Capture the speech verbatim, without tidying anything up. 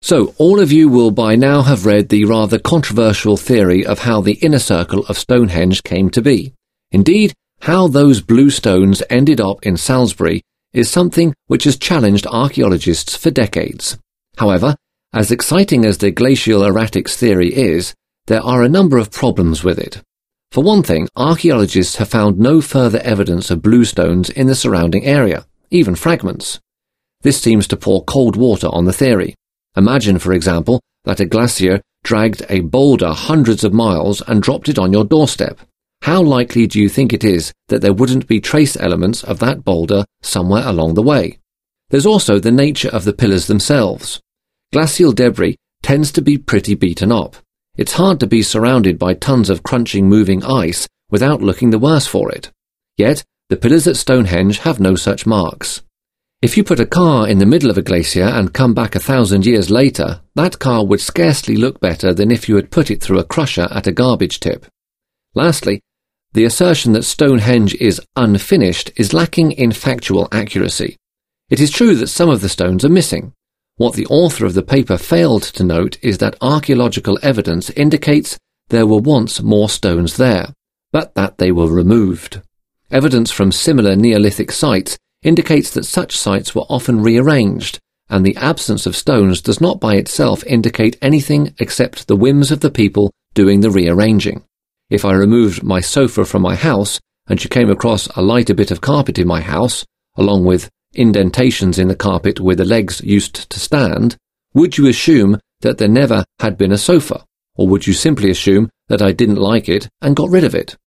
So, all of you will by now have read the rather controversial theory of how the inner circle of Stonehenge came to be. Indeed, how those blue stones ended up in Salisbury is something which has challenged archaeologists for decades. However, as exciting as the glacial erratics theory is, there are a number of problems with it. For one thing, archaeologists have found no further evidence of blue stones in the surrounding area, even fragments. This seems to pour cold water on the theory. Imagine, for example, that a glacier dragged a boulder hundreds of miles and dropped it on your doorstep. How likely do you think it is that there wouldn't be trace elements of that boulder somewhere along the way? There's also the nature of the pillars themselves. Glacial debris tends to be pretty beaten up. It's hard to be surrounded by tons of crunching moving ice without looking the worse for it. Yet, the pillars at Stonehenge have no such marks. If you put a car in the middle of a glacier and come back a thousand years later, that car would scarcely look better than if you had put it through a crusher at a garbage tip. Lastly, the assertion that Stonehenge is unfinished is lacking in factual accuracy. It is true that some of the stones are missing. What the author of the paper failed to note is that archaeological evidence indicates there were once more stones there, but that they were removed. Evidence from similar Neolithic sites indicates that such sites were often rearranged, and the absence of stones does not by itself indicate anything except the whims of the people doing the rearranging. If I removed my sofa from my house, and you came across a lighter bit of carpet in my house, along with indentations in the carpet where the legs used to stand, would you assume that there never had been a sofa, or would you simply assume that I didn't like it and got rid of it?